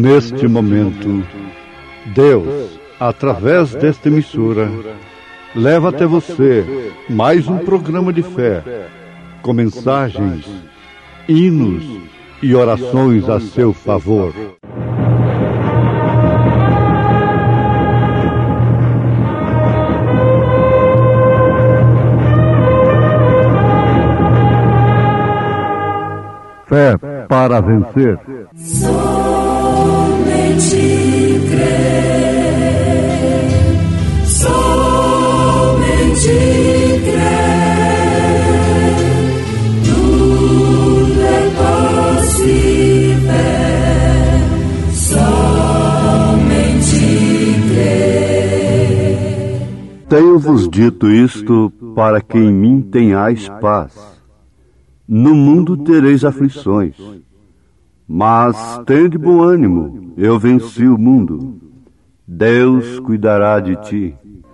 Neste momento, Deus, através desta emissora, leva até você mais um programa de fé, com mensagens, hinos e orações a seu favor. Fé para vencer. Somente crer, somente crer, tudo é possível, somente crer. Tenho-vos dito isto para que em mim tenhais paz. No mundo tereis aflições, mas tende bom ânimo, eu venci o mundo. Deus cuidará de ti.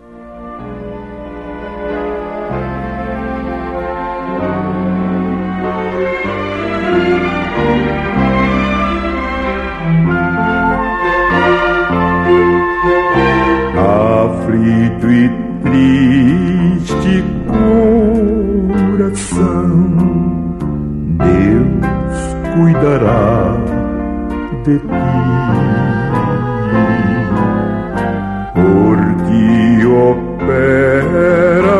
Aflito e triste coração, Deus cuidará de ti, porque opera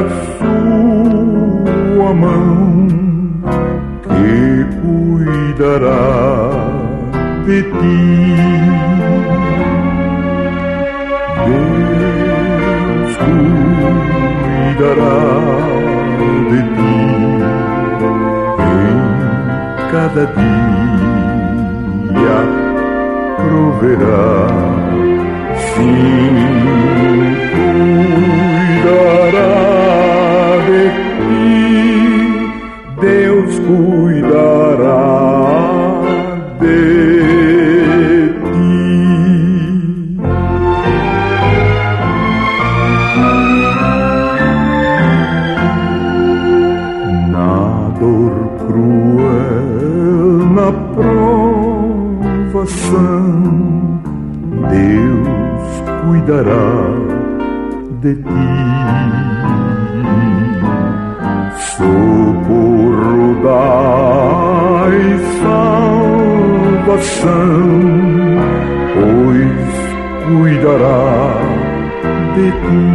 sua mão, que cuidará de ti. Deus cuidará de ti cada dia, proverá, sim, cuidará de ti, Deus cuidará de ti. Na dor cruel, na provação, Deus cuidará de ti. Socorro dai salvação, pois cuidará de ti.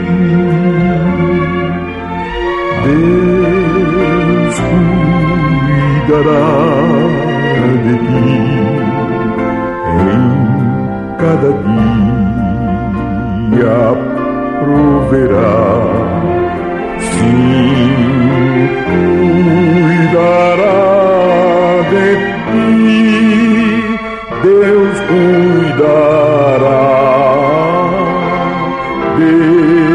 Deus cuidará de ti em cada dia, proverá, sim, cuidará de ti, Deus cuidará de ti.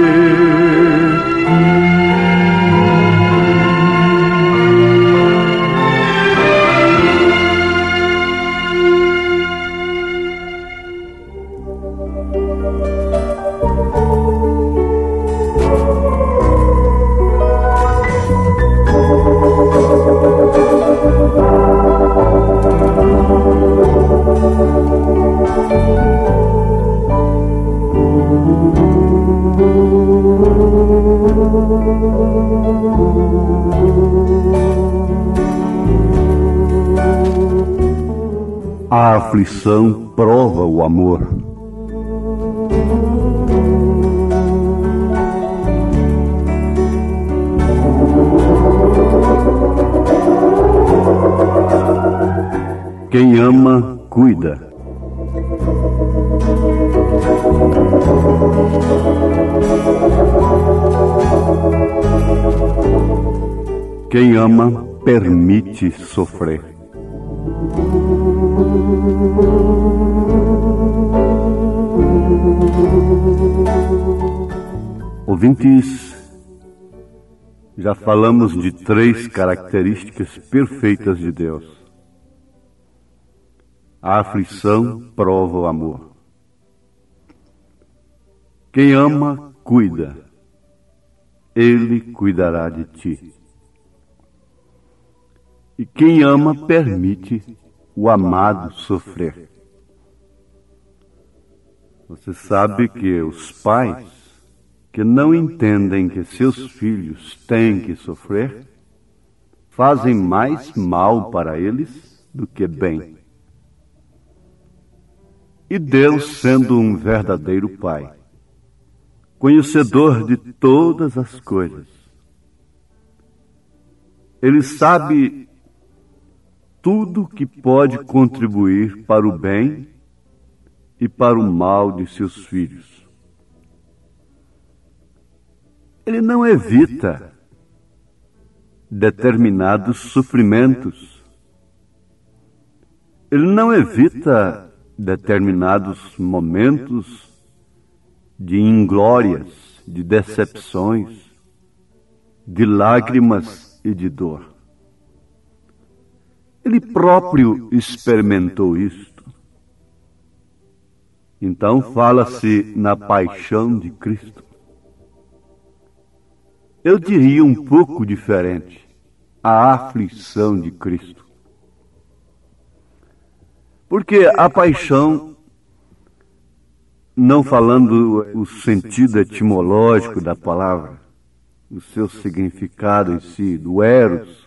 A aflição prova o amor. Quem ama, cuida. Quem ama, permite sofrer. Ouvintes, já falamos de 3 características perfeitas de Deus. A aflição prova o amor. Quem ama, cuida. Ele cuidará de ti. E quem ama, permite o amado sofrer. Você sabe que os pais que não entendem que seus filhos têm que sofrer, fazem mais mal para eles do que bem. E Deus, sendo um verdadeiro Pai, conhecedor de todas as coisas, Ele sabe tudo que pode contribuir para o bem e para o mal de seus filhos. Ele não evita determinados sofrimentos. Ele não evita determinados momentos de inglórias, de decepções, de lágrimas e de dor. Ele próprio experimentou isto. Então fala-se na paixão de Cristo. Eu diria um pouco diferente, a aflição de Cristo. Porque a paixão, não falando o sentido etimológico da palavra, o seu significado em si, do eros,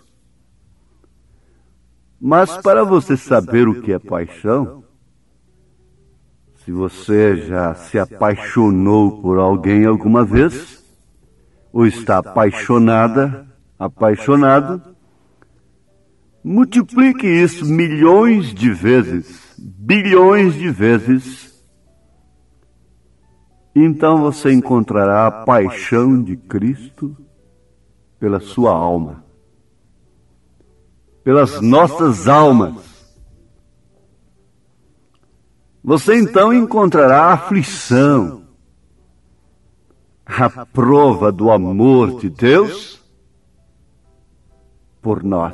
mas para você saber o que é paixão, se você já se apaixonou por alguém alguma vez, ou está apaixonada, apaixonado, multiplique isso milhões de vezes, bilhões de vezes, então você encontrará a paixão de Cristo pela sua alma, pelas nossas almas. Você então encontrará a aflição, a prova do amor de Deus por nós.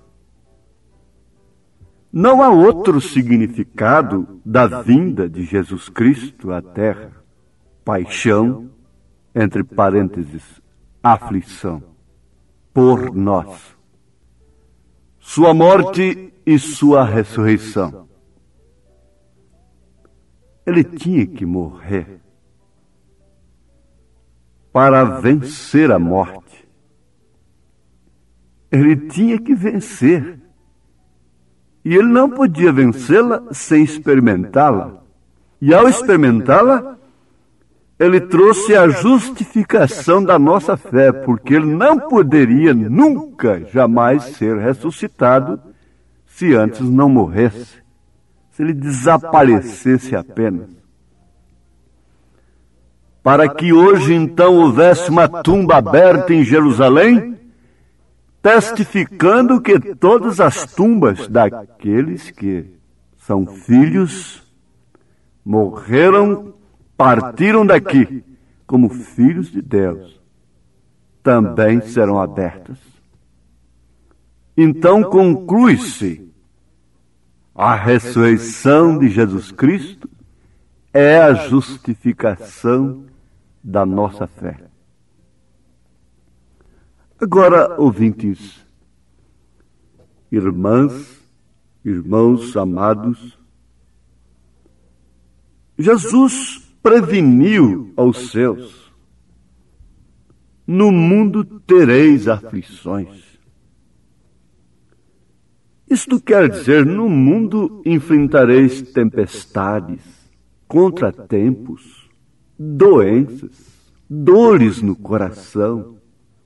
Não há outro significado da vinda de Jesus Cristo à Terra. Paixão, entre parênteses, aflição, por nós. Sua morte e sua ressurreição. Ele tinha que morrer para vencer a morte. Ele tinha que vencer. E ele não podia vencê-la sem experimentá-la. E ao experimentá-la, ele trouxe a justificação da nossa fé, porque ele não poderia nunca, jamais ser ressuscitado se antes não morresse, se ele desaparecesse apenas. Para que hoje então houvesse uma tumba aberta em Jerusalém, testificando que todas as tumbas daqueles que são filhos morreram, partiram daqui como filhos de Deus, também serão abertas. Então conclui-se: a ressurreição de Jesus Cristo é a justificação da nossa fé. Agora, ouvintes, irmãs, irmãos amados, Jesus preveniu aos seus: no mundo tereis aflições. Isto quer dizer, no mundo enfrentareis tempestades, contratempos, doenças, dores no coração.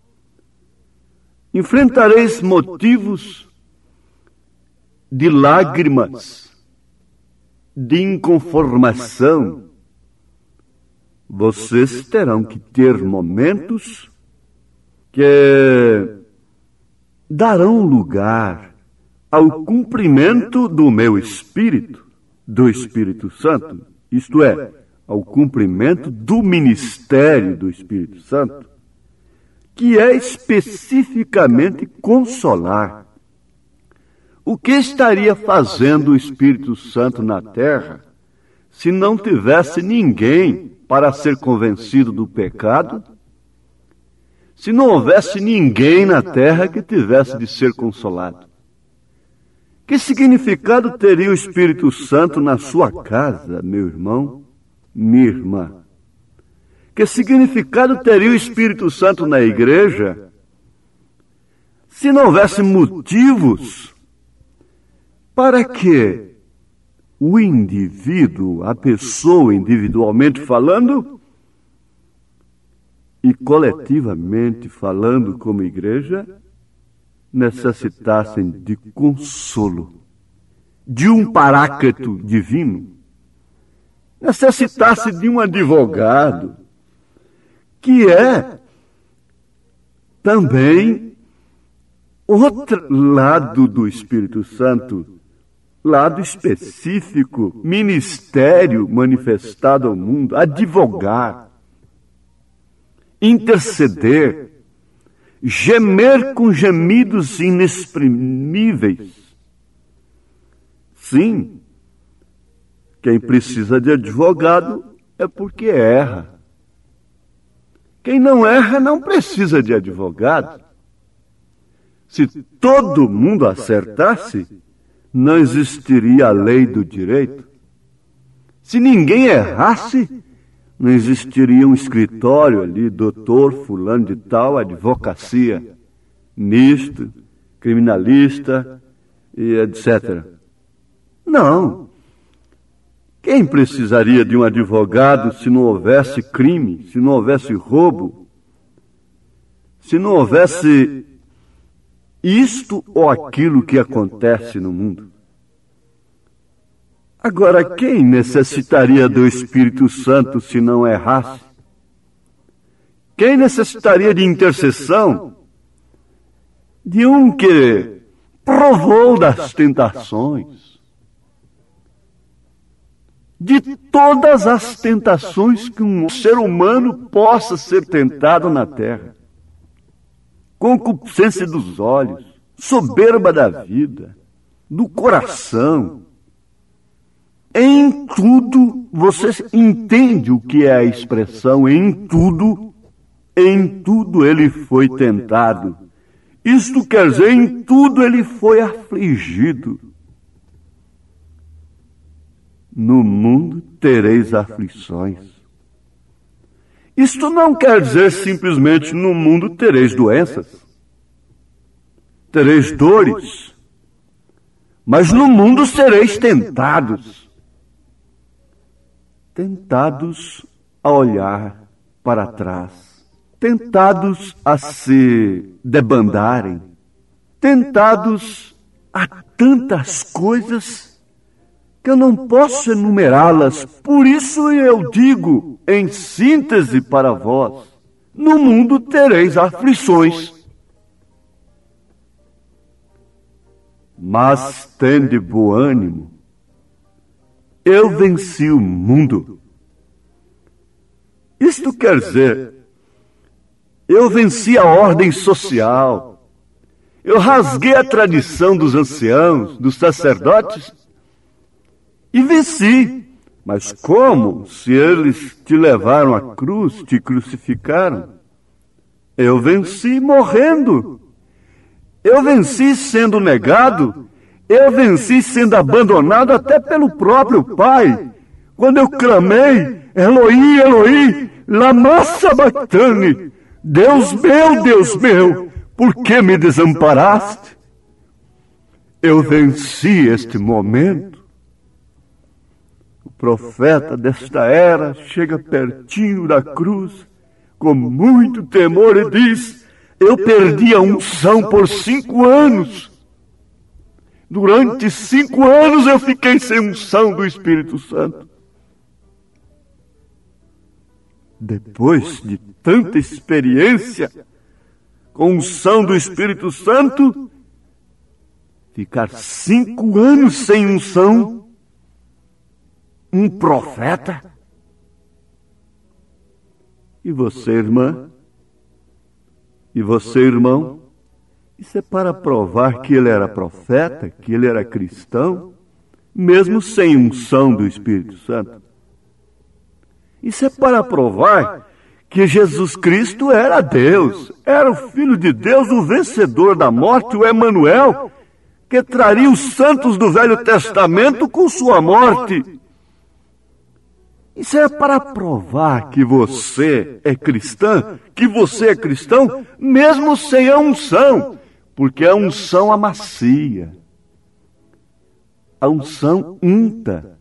Enfrentareis motivos de lágrimas, de inconformação. Vocês terão que ter momentos que darão lugar ao cumprimento do meu Espírito, do Espírito Santo, isto é, ao cumprimento do ministério do Espírito Santo, que é especificamente consolar. O que estaria fazendo o Espírito Santo na terra se não tivesse ninguém para ser convencido do pecado? Se não houvesse ninguém na terra que tivesse de ser consolado? Que significado teria o Espírito Santo na sua casa, meu irmão, minha irmã? Que significado teria o Espírito Santo na igreja se não houvesse motivos para que o indivíduo, a pessoa individualmente falando e coletivamente falando como igreja, necessitassem de consolo, de um paráclito divino, necessitasse de um advogado, que é também outro lado do Espírito Santo, lado específico, ministério manifestado ao mundo, advogar, interceder, gemer com gemidos inexprimíveis. Sim, quem precisa de advogado é porque erra. Quem não erra não precisa de advogado. Se todo mundo acertasse, não existiria a lei do direito. Se ninguém errasse, não existiria um escritório ali, doutor fulano de tal, advocacia, nisto, criminalista e etc. Não. Quem precisaria de um advogado se não houvesse crime, se não houvesse roubo, se não houvesse isto ou aquilo que acontece no mundo? Agora, quem necessitaria do Espírito Santo se não errasse? Quem necessitaria de intercessão? De um que provou das tentações. De todas as tentações que um ser humano possa ser tentado na terra. Concupiscência dos olhos, soberba da vida, do coração. Em tudo, você entende o que é a expressão em tudo ele foi tentado. Isto quer dizer, em tudo ele foi afligido. No mundo tereis aflições. Isto não quer dizer simplesmente no mundo tereis doenças, tereis dores, mas no mundo sereis tentados. Tentados a olhar para trás, tentados a se debandarem, tentados a tantas coisas que eu não posso enumerá-las. Por isso eu digo, em síntese para vós, no mundo tereis aflições. Mas tende bom ânimo, eu venci o mundo. Isto quer dizer, eu venci a ordem social, eu rasguei a tradição dos anciãos, dos sacerdotes, e venci. Mas como? Se eles te levaram à cruz, te crucificaram. Eu venci morrendo. Eu venci sendo negado. Eu venci sendo abandonado até pelo próprio Pai. Quando eu clamei, Eloí, Eloí, lama sabachthani, Deus meu, por que me desamparaste? Eu venci este momento. O profeta desta era chega pertinho da cruz, com muito temor, e diz: eu perdi a unção por 5 anos. Durante 5 anos eu fiquei sem unção do Espírito Santo. Depois de tanta experiência com unção do Espírito Santo, ficar 5 anos sem unção, um profeta? E você, irmã? E você, irmão? Isso é para provar que ele era profeta, que ele era cristão, mesmo sem unção do Espírito Santo. Isso é para provar que Jesus Cristo era Deus, era o Filho de Deus, o vencedor da morte, o Emanuel, que traria os santos do Velho Testamento com sua morte. Isso é para provar que você é cristã, que você é cristão, mesmo sem a unção, porque a unção amacia, a unção unta,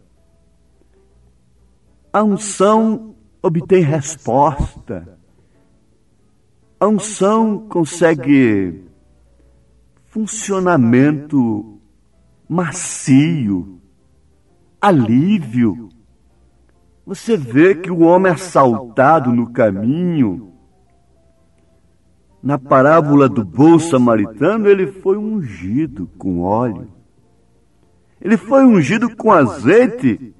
a unção obtém resposta, a unção consegue funcionamento macio, alívio. Você vê que o homem assaltado no caminho, na parábola do bom samaritano, ele foi ungido com óleo. Ele foi ungido com azeite.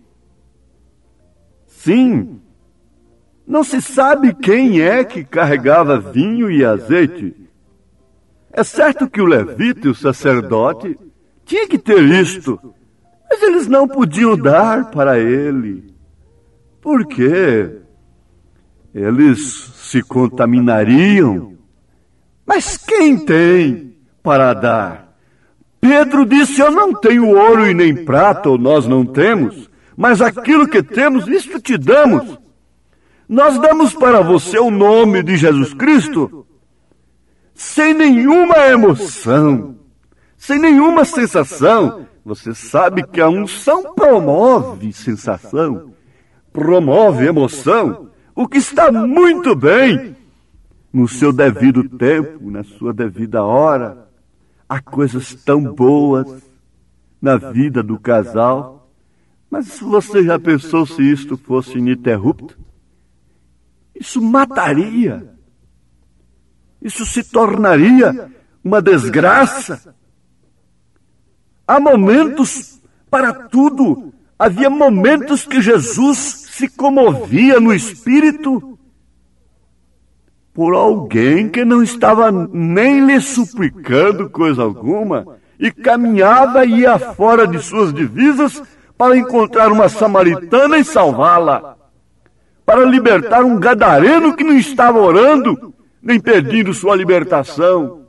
Sim, não se sabe quem é que carregava vinho e azeite. É certo que o levita e o sacerdote tinham que ter isto, mas eles não podiam dar para ele. Por quê? Eles se contaminariam. Mas quem tem para dar? Pedro disse, eu não tenho ouro e nem prata, ou nós não temos, mas aquilo que temos, isto te damos. Nós damos para você o nome de Jesus Cristo, sem nenhuma emoção, sem nenhuma sensação. Você sabe que a unção promove sensação, promove emoção, o que está muito bem no seu devido tempo, na sua devida hora. Há coisas tão boas na vida do casal, mas você já pensou se isto fosse ininterrupto? Isso mataria, isso se tornaria uma desgraça. Há momentos para tudo. Havia momentos que Jesus se comovia no espírito por alguém que não estava nem lhe suplicando coisa alguma e caminhava e ia fora de suas divisas para encontrar uma samaritana e salvá-la, para libertar um gadareno que não estava orando, nem pedindo sua libertação.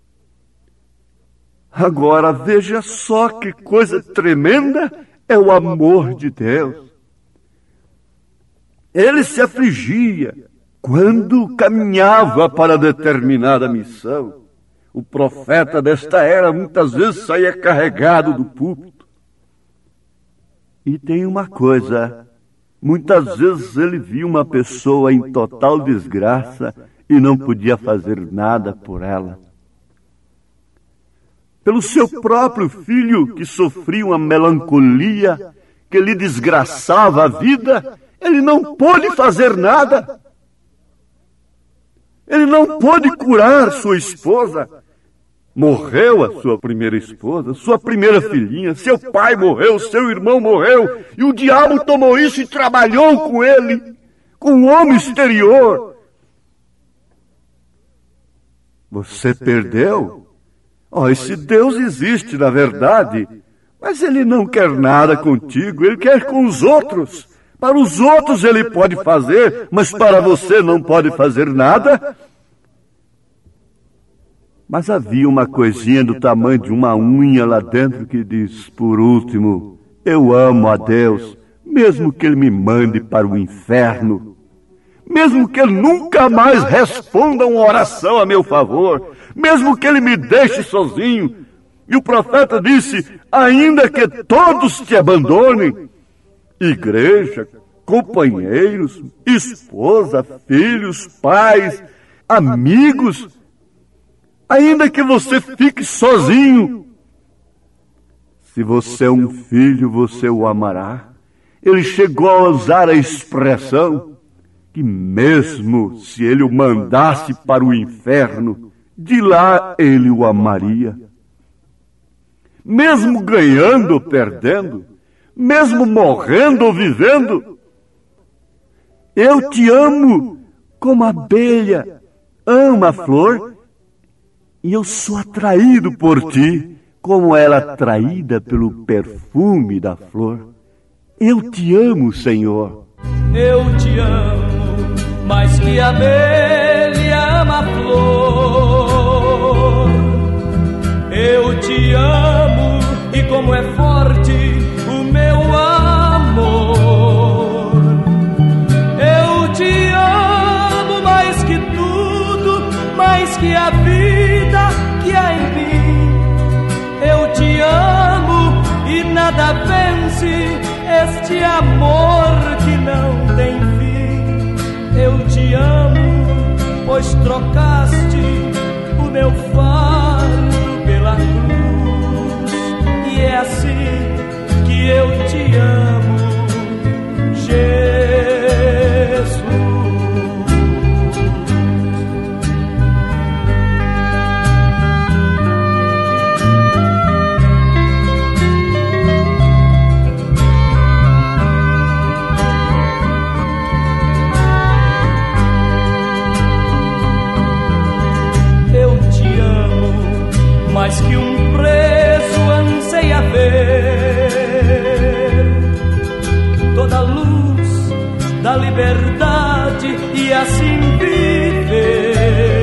Agora veja só que coisa tremenda é o amor de Deus. Ele se afligia quando caminhava para determinada missão. O profeta desta era muitas vezes saía carregado do púlpito. E tem uma coisa, muitas vezes ele via uma pessoa em total desgraça e não podia fazer nada por ela. Pelo seu próprio filho, que sofria uma melancolia, que lhe desgraçava a vida, ele não pôde fazer nada. Ele não pôde curar sua esposa. Morreu a sua primeira esposa, sua primeira filhinha, seu pai morreu, seu irmão morreu, e o diabo tomou isso e trabalhou com ele, com o homem exterior. Você perdeu? Esse Deus existe, na verdade, mas ele não quer nada contigo, ele quer com os outros. Para os outros ele pode fazer, mas para você não pode fazer nada. Mas havia uma coisinha do tamanho de uma unha lá dentro que diz, por último, eu amo a Deus, mesmo que ele me mande para o inferno, mesmo que ele nunca mais responda uma oração a meu favor, mesmo que ele me deixe sozinho. E o profeta disse, ainda que todos te abandonem, igreja, companheiros, esposa, filhos, pais, amigos, ainda que você fique sozinho, se você é um filho, você o amará. Ele chegou a usar a expressão que mesmo se ele o mandasse para o inferno, de lá ele o amaria. Mesmo ganhando ou perdendo, mesmo morrendo ou vivendo, eu te amo como a abelha ama a flor, e eu sou atraído por ti, como ela é atraída pelo perfume da flor. Eu te amo, Senhor. Eu te amo, mais que a abelha ama a flor. Eu te amo, e como é forte o meu amor. vida que há em mim. Eu te amo e nada vence este amor que não tem fim. Eu te amo, pois trocaste o meu fardo pela cruz. E é assim que eu te amo, Jesus. Mais que um preso anseia ver toda a luz da liberdade e assim viver.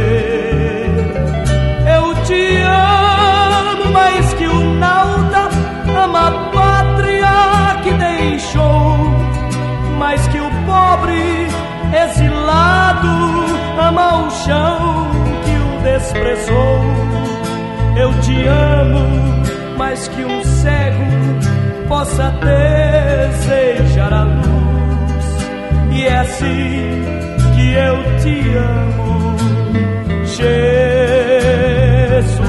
Eu te amo mais que o nauta ama a pátria que deixou, mais que o pobre exilado ama o chão que o desprezou. Eu te amo mais que um cego possa desejar a luz. E é assim que eu te amo, Jesus.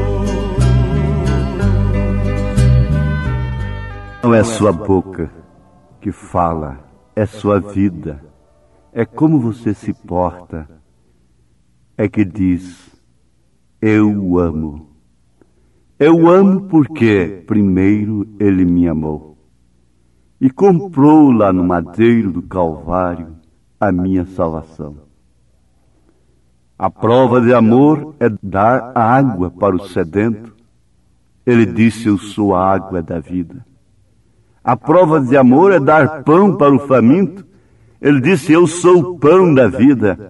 Não é sua boca que fala, é sua vida. É como você se porta, é que diz, eu o amo. Eu amo porque, primeiro, ele me amou e comprou lá no madeiro do Calvário a minha salvação. A prova de amor é dar água para o sedento. Ele disse, eu sou a água da vida. A prova de amor é dar pão para o faminto. Ele disse, eu sou o pão da vida.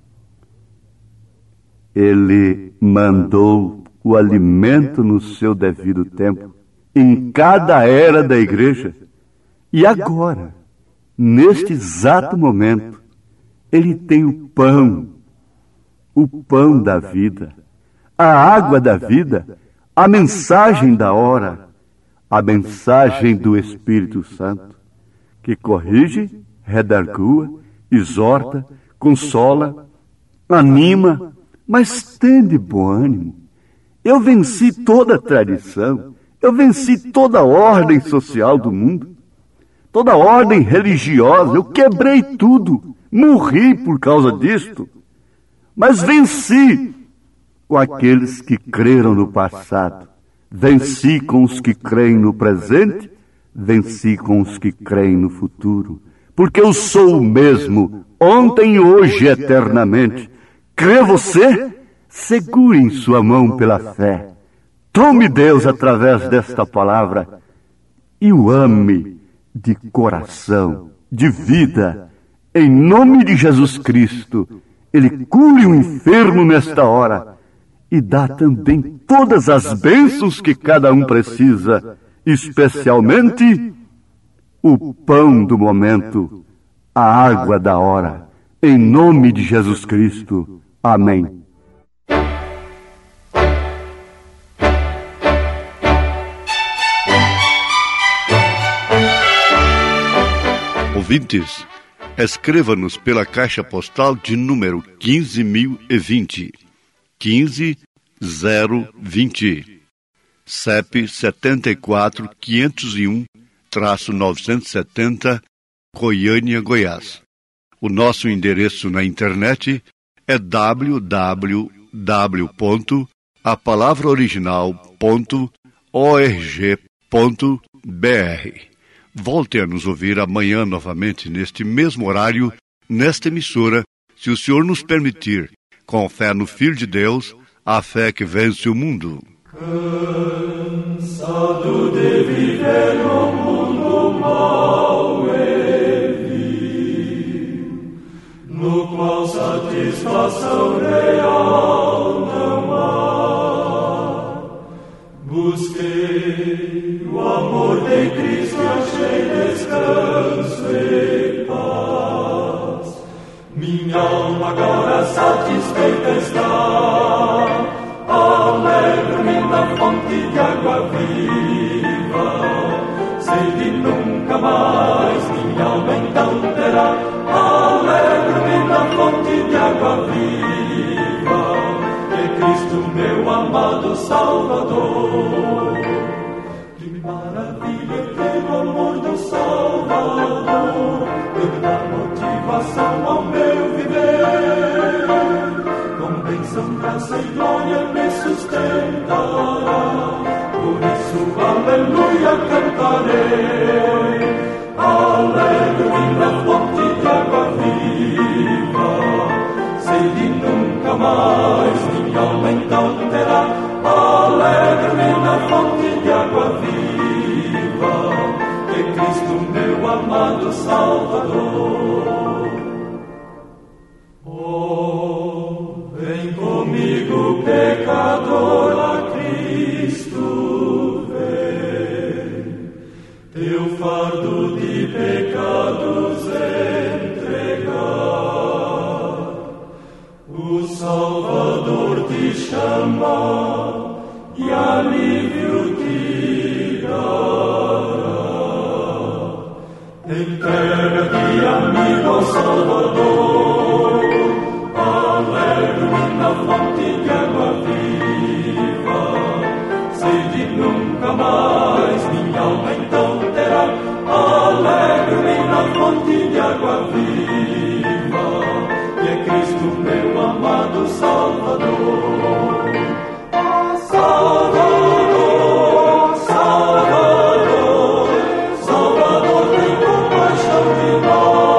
Ele mandou o alimento no seu devido tempo, em cada era da igreja. E agora, neste exato momento, ele tem o pão da vida, a água da vida, a mensagem da hora, a mensagem do Espírito Santo, que corrige, redargua, exorta, consola, anima, mas tem de bom ânimo. Eu venci toda a tradição, eu venci toda a ordem social do mundo, toda a ordem religiosa, eu quebrei tudo, morri por causa disto, mas venci com aqueles que creram no passado, venci com os que creem no presente, venci com os que creem no futuro, porque eu sou o mesmo, ontem, hoje, eternamente. Crê você? Segure em sua mão pela fé. Tome Deus através desta palavra e o ame de coração, de vida. Em nome de Jesus Cristo, Ele cure o enfermo nesta hora e dá também todas as bênçãos que cada um precisa, especialmente o pão do momento, a água da hora. Em nome de Jesus Cristo. Amém. Ouvintes, escreva-nos pela caixa postal de número 15.020, 15020, CEP 74.501-970, Goiânia, Goiás. O nosso endereço na internet é www.apalavraoriginal.org.br. Volte a nos ouvir amanhã novamente neste mesmo horário, nesta emissora, se o Senhor nos permitir, com fé no Filho de Deus, a fé que vence o mundo. Cansado de viver no mundo mau e vil, no qual satisfação real não há, busquei o amor de Cristo e achei descanso e paz. Minha alma agora satisfeita está. amado Salvador. Que maravilha ter o amor do Salvador, ele dá motivação ao meu viver. Com bênção, graça e glória me sustentará, por isso, aleluia, cantarei. Alegro-me na fonte de água viva, sede nunca mais minha alma então terá. Alegro-me na fonte de água viva, que Cristo meu amado Salvador. Oh, vem comigo, pecador, a Cristo vem, teu fardo de pecados entregar. O Salvador te chama e alívio te dará. Entrega-te, amigo, ao Salvador. Alegro-me na fonte de água viva, sede nunca mais minha alma então terá. Alegro-me na fonte de água viva, que é Cristo meu amado Salvador. Salvador, Salvador, Salvador, tem compaixão de nós.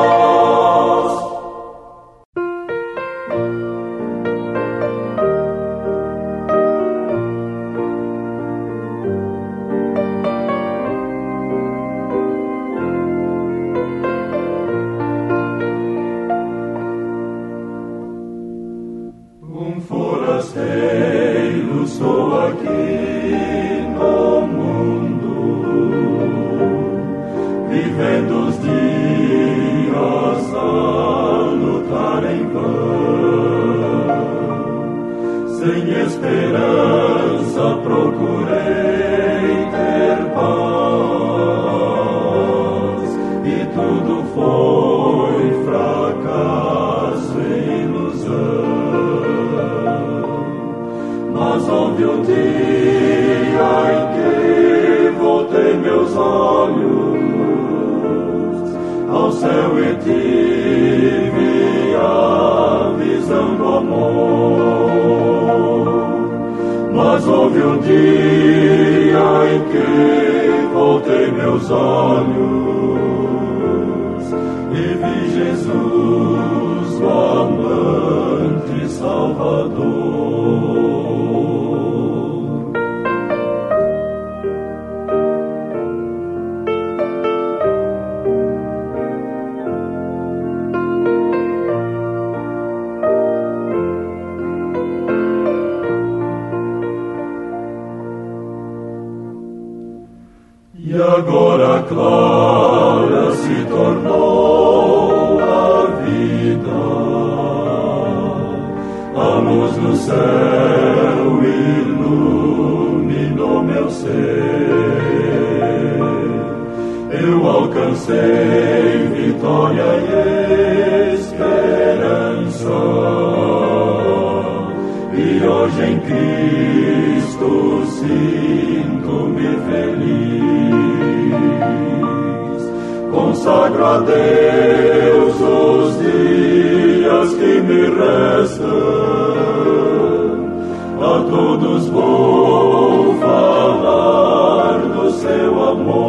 Forasteiro sou aqui no mundo, vivendo os dias a lutar em vão. Sem esperança procurei ter paz, e tudo foi fracasso e ilusão. Mas houve um dia em que voltei meus olhos ao céu e tive a visão do amor. Mas houve um dia em que voltei meus olhos e vi Jesus, o amante Salvador. E agora clara se tornou a vida, a luz do céu iluminou meu ser. Eu alcancei vitória e esperança, e hoje em Cristo sinto-me feliz. Consagro a Deus os dias que me restam, a todos vou falar do seu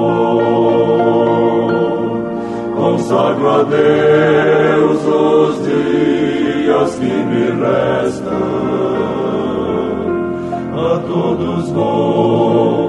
amor. Consagro a Deus os dias que me restam, a todos vou